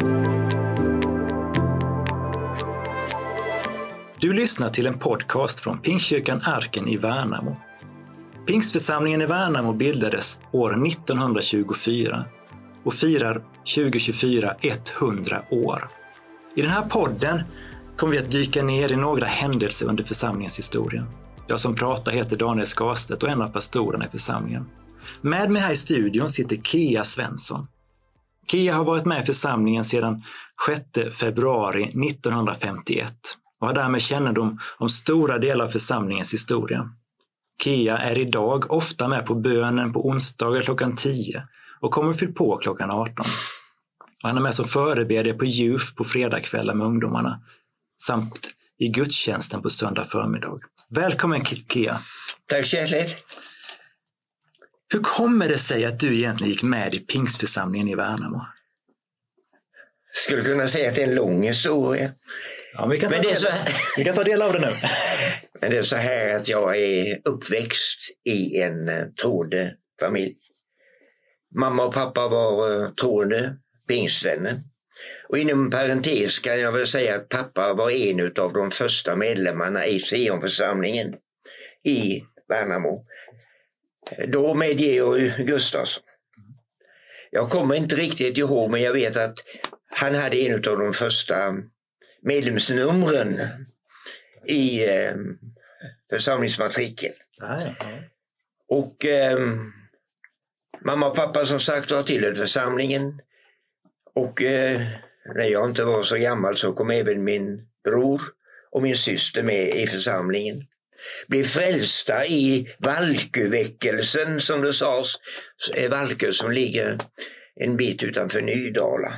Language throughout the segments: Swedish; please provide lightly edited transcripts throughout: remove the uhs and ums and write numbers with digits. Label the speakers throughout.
Speaker 1: Du lyssnar till en podcast från Pingstkyrkan Arken i Värnamo. Pingstförsamlingen i Värnamo bildades år 1924 och firar 2024 100 år. I den här podden kommer vi att dyka ner i några händelser under församlingens historia. Jag som pratar heter Daniel Skarstedt och en av pastorerna i församlingen. Med mig här i studion sitter Kea Svensson. Kea har varit med i församlingen sedan 6 februari 1951 och har därmed kännedom om stora delar av församlingens historia. Kea är idag ofta med på bönen på onsdagar klockan 10 och kommer fylla på klockan 18. Och han är med som förebedjare på Youth på fredagskvällar med ungdomarna samt i gudstjänsten på söndag förmiddag. Välkommen Kea.
Speaker 2: Tack så hjärtligt.
Speaker 1: Hur kommer det sig att du egentligen gick med i Pingstförsamlingen i Värnamo?
Speaker 2: Skulle kunna säga att det är en lång historia.
Speaker 1: Ja, vi kan ta del av det nu.
Speaker 2: Men det är så här att jag är uppväxt i en troende familj. Mamma och pappa var troende pingstvänner. Och inom parentes kan jag väl säga att pappa var en av de första medlemmarna i Sionförsamlingen i Värnamo. Då med Georg Gustafsson. Jag kommer inte riktigt ihåg, men jag vet att han hade en av de första medlemsnumren i församlingsmatrikeln. Och mamma och pappa som sagt var tillhört församlingen. Och när jag inte var så gammal så kom även min bror och min syster med i församlingen. Blev frälsta i Valköväckelsen som det sades. Valkö som ligger en bit utanför Nydala.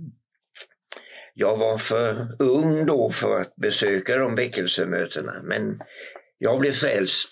Speaker 2: Jag var för ung då för att besöka de väckelsemötena. Men jag blev frälst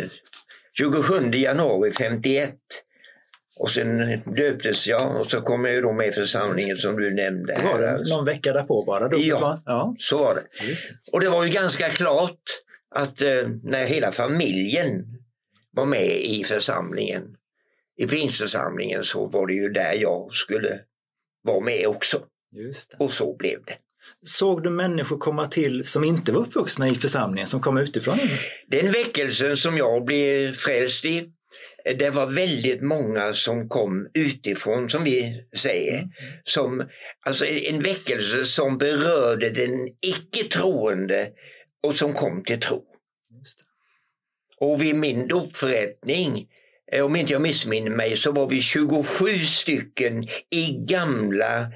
Speaker 2: 27 januari 51. Och sen döptes jag och så kom jag då med i församlingen som du nämnde.
Speaker 1: Var det någon vecka därpå bara? Då
Speaker 2: ja, så var det.
Speaker 1: Just det.
Speaker 2: Och det var ju ganska klart att när hela familjen var med i församlingen, i pingstförsamlingen, så var det ju där jag skulle vara med också.
Speaker 1: Just det.
Speaker 2: Och så blev det.
Speaker 1: Såg du människor komma till som inte var uppvuxna i församlingen, som kom utifrån?
Speaker 2: Den väckelsen som jag blev frälst i, det var väldigt många som kom utifrån, som vi säger. Alltså en väckelse som berörde den icke-troende och som kom till tro.
Speaker 1: Just det.
Speaker 2: Och vid min dopförrättning, om inte jag missminner mig, så var vi 27 stycken i gamla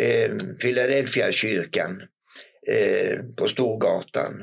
Speaker 2: Philadelphia-kyrkan på Storgatan.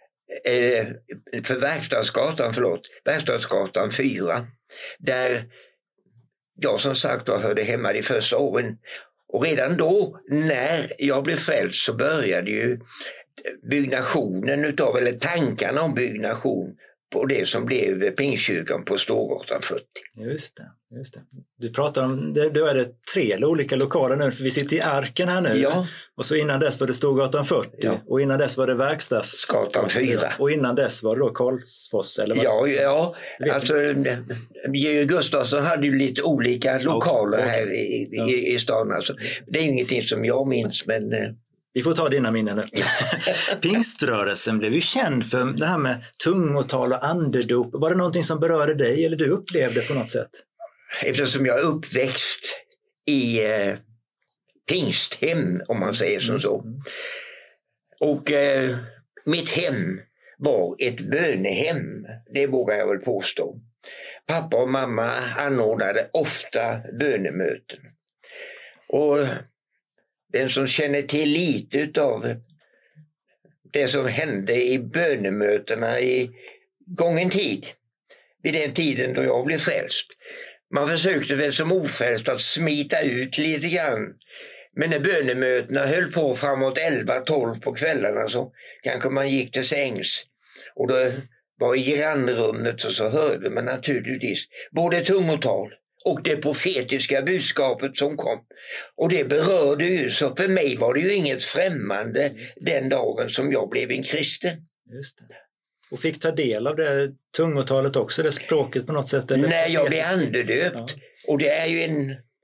Speaker 2: Verkstadsgatan 4. Där jag som sagt hörde hemma de första åren. Och redan då, när jag blev frälst, så började ju byggnationen tankarna om byggnation på det som blev Pingstkyrkan på Storgatan 40.
Speaker 1: Just det. Du pratar om, då är det 3 olika lokaler nu, för vi sitter i Arken här nu.
Speaker 2: Ja. Och
Speaker 1: så innan dess var det Storgatan 40.
Speaker 2: Ja.
Speaker 1: Och innan dess var det Verkstadsgatan
Speaker 2: 4.
Speaker 1: Och innan dess var det då Karlsfors, eller vad?
Speaker 2: Ja. Alltså Georg Gustafsson hade ju lite olika lokaler här i stan. Alltså. Det är ingenting som jag minns, men
Speaker 1: vi får ta dina minnen nu. Pingströrelsen blev ju känd för det här med tungotal och andedop. Var det någonting som berörde dig eller du upplevde på något sätt?
Speaker 2: Eftersom jag är uppväxt i pingsthem, om man säger som så. Och mitt hem var ett bönehem, det vågar jag väl påstå. Pappa och mamma anordnade ofta bönemöten. Och den som känner till lite av det som hände i bönemötena i gången tid, vid den tiden då jag blev frälst. Man försökte väl som ofrälst att smita ut lite grann. Men när bönemötena höll på framåt 11-12 på kvällarna så kanske man gick till sängs. Och då var i grannrummet och så hörde man naturligtvis både tungotal och det profetiska budskapet som kom. Och det berörde ju, så för mig var det ju inget främmande den dagen som jag blev en kristen.
Speaker 1: Just det. Och fick ta del av det tungotalet också, det språket på något sätt? Eller
Speaker 2: när jag blev andedöpt. Ja. Och det är ju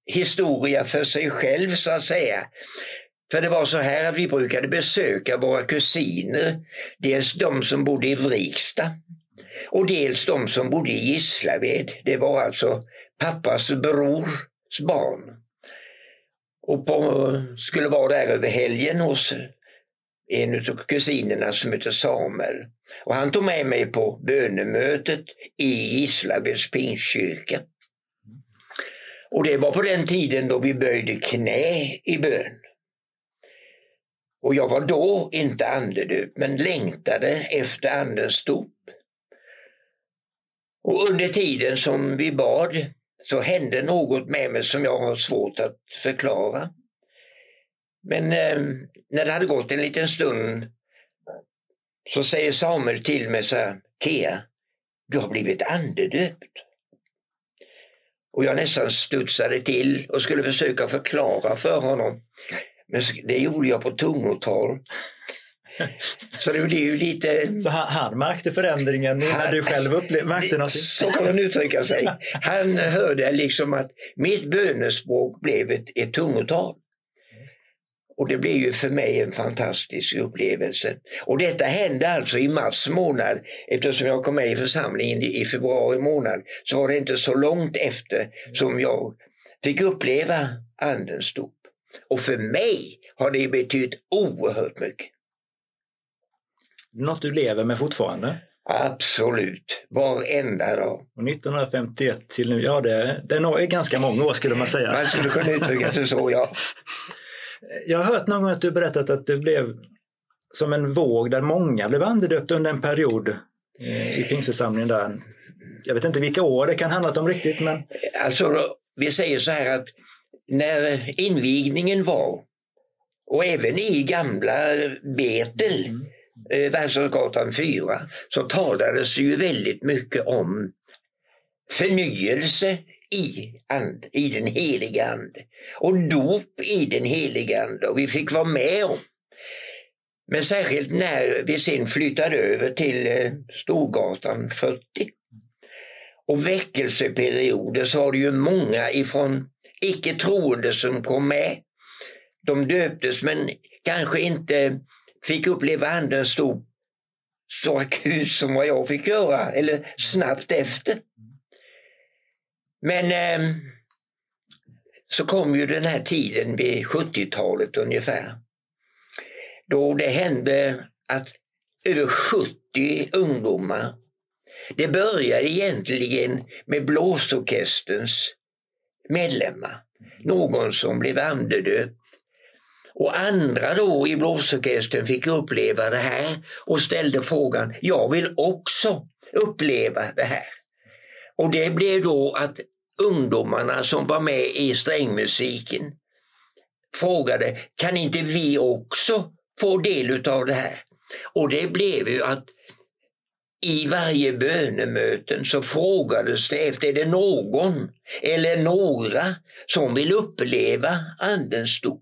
Speaker 2: historia för sig själv så att säga. För det var så här att vi brukade besöka våra kusiner, dels de som bodde i Vrigstad och dels de som bodde i Gislaved. Det var alltså pappas brors barn. Och skulle vara där över helgen hos en av kusinerna som heter Samuel. Och han tog med mig på bönemötet i Gislaveds pingstkyrka. Och det var på den tiden då vi böjde knä i bön. Och jag var då inte andedöpt men längtade efter andens dop. Och under tiden som vi bad så hände något med mig som jag har svårt att förklara. Men när det hade gått en liten stund så säger Samuel till mig så här: Kea, du har blivit andedöpt. Och jag nästan studsade till och skulle försöka förklara för honom. Men det gjorde jag på tungotal. Så det blev ju lite...
Speaker 1: Så han märkte förändringen när du själv märkte någonting?
Speaker 2: Så kan man uttrycka sig. Han hörde liksom att mitt bönespråk blev ett tungotal. Och det blev ju för mig en fantastisk upplevelse. Och detta hände alltså i mars månad. Eftersom jag kom med i församlingen i februari månad så var det inte så långt efter som jag fick uppleva andens dop. Och för mig har det betytt oerhört mycket.
Speaker 1: Något du lever med fortfarande?
Speaker 2: Absolut, varenda dag.
Speaker 1: Och 1951 till nu, ja det är ganska många år skulle man säga.
Speaker 2: Man skulle kunna uttrycka sig så, ja.
Speaker 1: Jag har hört någon gång att du berättat att det blev som en våg där många blev andedöpta under en period i pingstförsamlingen där. Jag vet inte vilka år det kan handla om riktigt, men...
Speaker 2: Alltså, vi säger så här att när invigningen var, och även i gamla Betel, Världsgatan 4, så talades ju väldigt mycket om förnyelse i den heliga ande och dop i den heliga ande, och vi fick vara med om. Men särskilt när vi sen flyttade över till Storgatan 40 och väckelseperioder så var det ju många ifrån icke-troende som kom med. De döptes men kanske inte fick uppleva andens dop så akut som vad jag fick göra, eller snabbt efter. Men så kom ju den här tiden vid 70-talet ungefär, då det hände att över 70 ungdomar, det började egentligen med blåsorkesterns medlemmar, någon som blev andedöpt. Och andra då i blåsorkestern fick uppleva det här och ställde frågan, jag vill också uppleva det här. Och det blev då att ungdomarna som var med i strängmusiken frågade, kan inte vi också få del av det här? Och det blev ju att i varje bönemöten så frågades det efter, är det någon eller några som vill uppleva andens dop?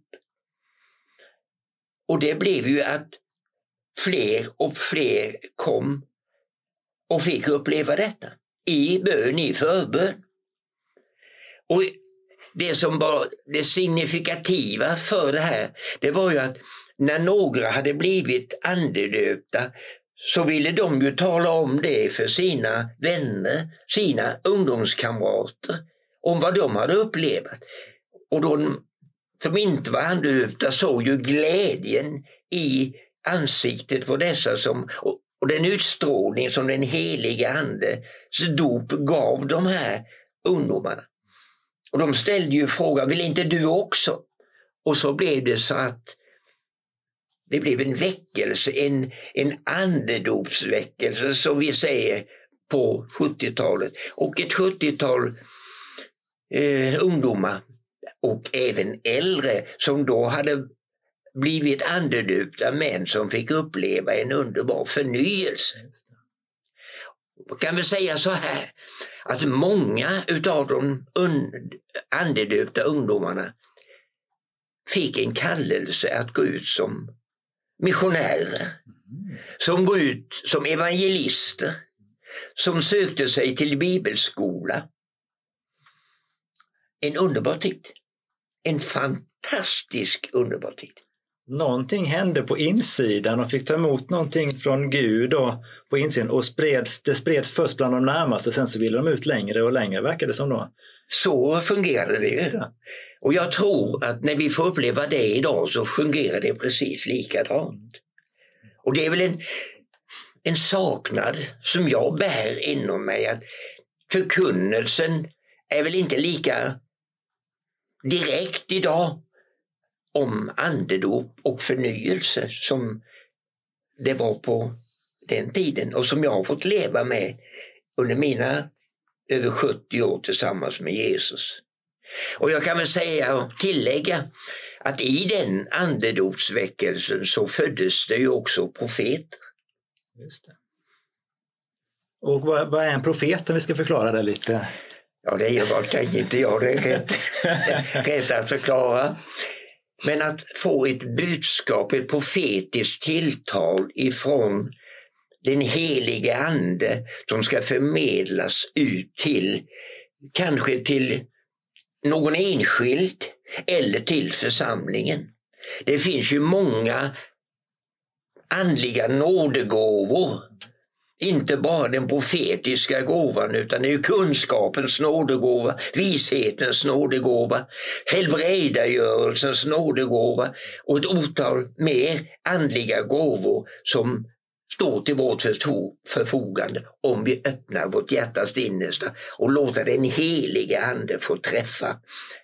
Speaker 2: Och det blev ju att fler och fler kom och fick uppleva detta i bön, i förbön. Och det som var det signifikativa för det här, det var ju att när några hade blivit andedöpta så ville de ju tala om det för sina vänner, sina ungdomskamrater, om vad de hade upplevt. Och de som inte var andedöpta såg ju glädjen i ansiktet på dessa och den utstrålning som den heliga andes dop gav de här ungdomarna. Och de ställde ju frågan, vill inte du också? Och så blev det så att det blev en väckelse, en andedopsväckelse som vi säger på 70-talet. Och ett 70-tal ungdomar och även äldre som då hade blivit andedöpta män som fick uppleva en underbar förnyelse. Och kan vi säga så här, att många utav de andedöpta ungdomarna fick en kallelse att gå ut som missionärer, som går ut som evangelister, som sökte sig till bibelskola. en underbar tid. En fantastisk underbar tid.
Speaker 1: Någonting hände på insidan och fick ta emot någonting från Gud då, på insidan, och det spreds först bland de närmaste, sen så ville de ut längre och längre, verkar det som då.
Speaker 2: Så fungerade det ju. Och jag tror att när vi får uppleva det idag så fungerar det precis likadant. Och det är väl en saknad som jag bär inom mig, att förkunnelsen är väl inte lika direkt idag om andedop och förnyelse som det var på den tiden och som jag har fått leva med under mina över 70 år tillsammans med Jesus. Och jag kan väl säga och tillägga att i den andedopsväckelsen så föddes det ju också profeter.
Speaker 1: Just det. Och vad är en profet, om vi ska förklara det lite?
Speaker 2: Ja, det är vad kan inte jag det rätt att förklara. Men att få ett budskap, ett profetiskt tilltal ifrån den helige ande som ska förmedlas ut till, kanske till någon enskild eller till församlingen. Det finns ju många andliga nådegåvor. Inte bara den profetiska gåvan, utan det är ju kunskapens nådegåva, vishetens nådegåva, helbrägdagörelsens nådegåva och ett otal mer andliga gåvor som står till vårt förfogande om vi öppnar vårt hjärtas innersta och låter den heliga ande få träffa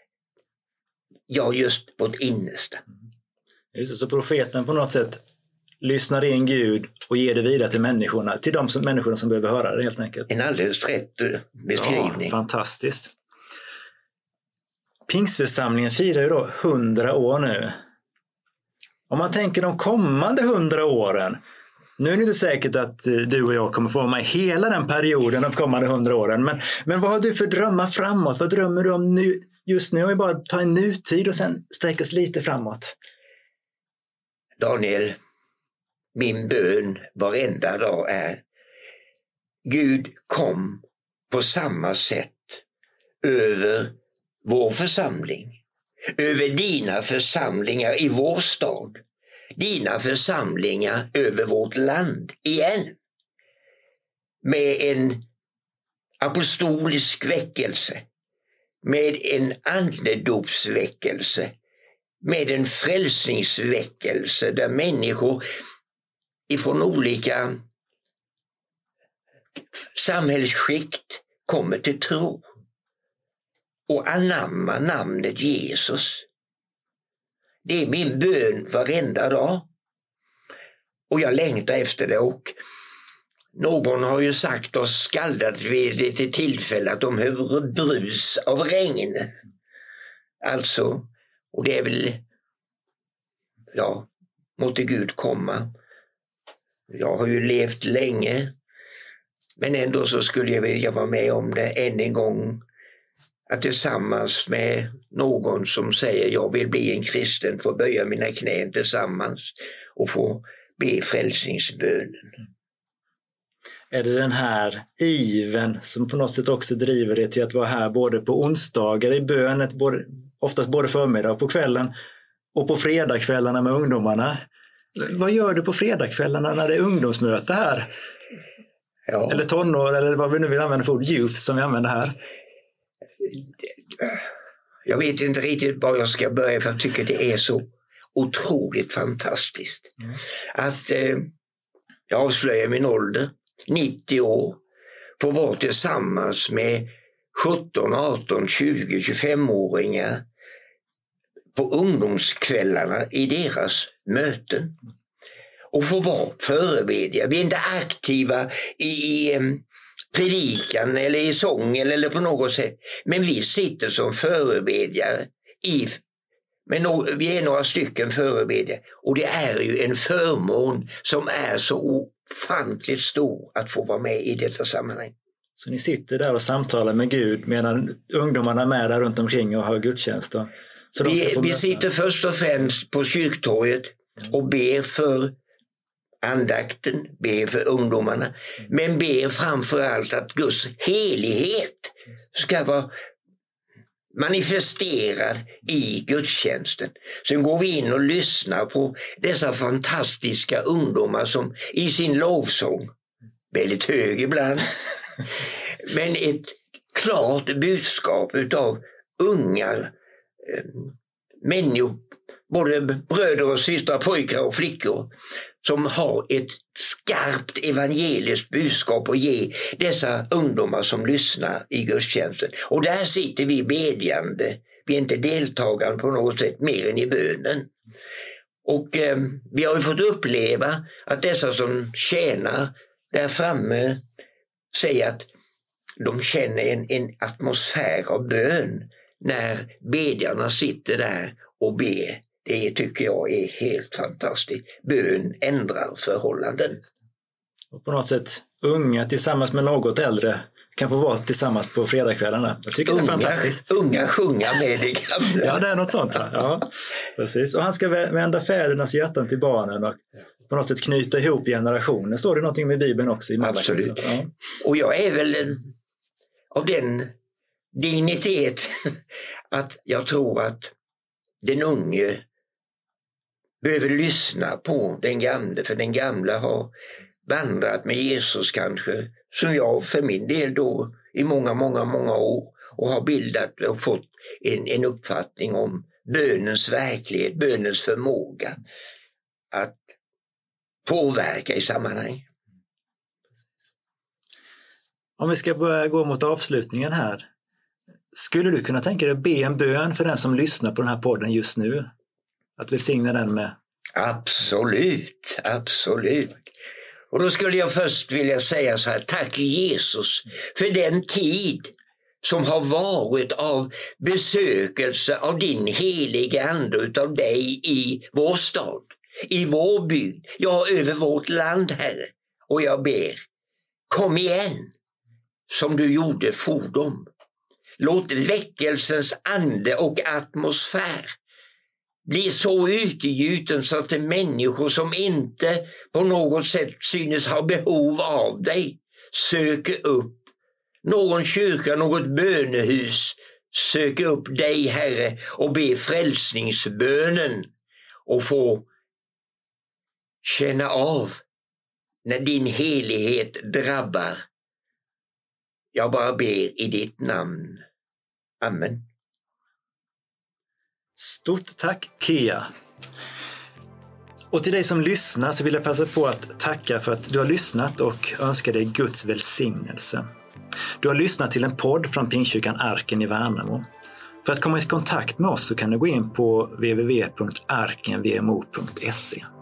Speaker 2: just vårt innersta.
Speaker 1: Just det, så profeten på något sätt lyssnar in Gud och ger det vidare till människorna, till de människorna som behöver höra det helt enkelt.
Speaker 2: En alldeles rätt beskrivning.
Speaker 1: Ja, fantastiskt. Pingstförsamlingen firar ju då 100 år nu. Om man tänker de kommande 100 åren, nu är det inte säkert att du och jag kommer få vara med hela den perioden de kommande 100 åren, men vad har du för drömmar framåt? Vad drömmer du om nu, just nu? Om vi bara tar en nutid och sen sträcker oss lite framåt.
Speaker 2: Daniel, min bön varenda dag är: Gud, kom på samma sätt över vår församling, över dina församlingar i vår stad, dina församlingar över vårt land igen, med en apostolisk väckelse, med en andedopsväckelse, med en frälsningsväckelse där människor ifrån olika samhällsskikt kommer till tro och anammar namnet Jesus. Det är min bön varenda dag. Och jag längtar efter det. Och någon har ju sagt och skaldat vid ett tillfälle att de hör brus av regn. Alltså, och det är väl, ja, måtte Gud komma. Jag har ju levt länge, men ändå så skulle jag vilja vara med om det än en gång. Att tillsammans med någon som säger jag vill bli en kristen få böja mina knän tillsammans och få be frälsningsbönen.
Speaker 1: Är det den här iven som på något sätt också driver det till att vara här både på onsdagar i bönet, oftast både förmiddag och på kvällen, och på fredagskvällarna med ungdomarna? Vad gör du på fredagskvällarna när det är ungdomsmöte här?
Speaker 2: Ja.
Speaker 1: Eller tonår, eller vad vi nu vill använda för ord, youth som vi använder här.
Speaker 2: Jag vet inte riktigt var jag ska börja, för jag tycker det är så otroligt fantastiskt. Att jag avslöjar min ålder, 90 år, får vara tillsammans med 17, 18, 20, 25-åringar på ungdomskvällarna i deras möten. Och få vara förebedjare. Vi är inte aktiva i predikan eller i sången eller på något sätt. Men vi sitter som förebedjare. Vi är några stycken förebedjare. Och det är ju en förmån som är så ofantligt stor att få vara med i detta sammanhang.
Speaker 1: Så ni sitter där och samtalar med Gud medan ungdomarna är med där runt omkring och har gudstjänst då? Så
Speaker 2: vi sitter först och främst på kyrktorget och ber för andakten, ber för ungdomarna, men ber framförallt att Guds helighet ska vara manifesterad i gudstjänsten. Sen går vi in och lyssnar på dessa fantastiska ungdomar som i sin lovsång, väldigt hög ibland, men ett klart budskap utav unga människor, både bröder och systrar, pojkar och flickor, som har ett skarpt evangeliskt budskap att ge dessa ungdomar som lyssnar i gudstjänsten. Och där sitter vi bedjande. Vi är inte deltagande på något sätt mer än i bönen. Och vi har ju fått uppleva att dessa som tjänar där framme säger att de känner en atmosfär av bön när bedjarna sitter där och ber. Det tycker jag är helt fantastiskt. Bön ändrar förhållanden.
Speaker 1: Och på något sätt unga tillsammans med något äldre kan få vara tillsammans på fredagskvällarna. Jag tycker det är fantastiskt.
Speaker 2: Unga sjunga med det gamla.
Speaker 1: Ja, det är något sånt. Ja, precis. Och han ska vända fädernas hjärtan till barnen och på något sätt knyta ihop generationer. Står det någonting med Bibeln också?
Speaker 2: Absolut. Ja. Och jag är väl av den dignitet att jag tror att den unge behöver lyssna på den gamla, för den gamla har vandrat med Jesus kanske, som jag för min del då i många år, och har bildat och fått en uppfattning om bönens verklighet, bönens förmåga att påverka i sammanhang.
Speaker 1: Om vi ska börja gå mot avslutningen här. Skulle du kunna tänka dig att be en bön för den som lyssnar på den här podden just nu? Att välsigna den med?
Speaker 2: Absolut. Och då skulle jag först vilja säga så här: tack Jesus för den tid som har varit av besökelse av din heliga ande, utav dig i vår stad, i vår bygd, ja, över vårt land, Herre. Och jag ber, kom igen som du gjorde fordom. Låt väckelsens ande och atmosfär bli så utgjuten så att det människor som inte på något sätt synes ha behov av dig söker upp någon kyrka, något bönehus, söker upp dig, Herre, och be frälsningsbönen och få känna av när din helighet drabbar. Jag bara ber i ditt namn. Amen.
Speaker 1: Stort tack, Kia. Och till dig som lyssnar så vill jag passa på att tacka för att du har lyssnat och önska dig Guds välsignelse. Du har lyssnat till en podd från Pingstkyrkan Arken i Värnamo. För att komma i kontakt med oss så kan du gå in på www.arkenvmo.se.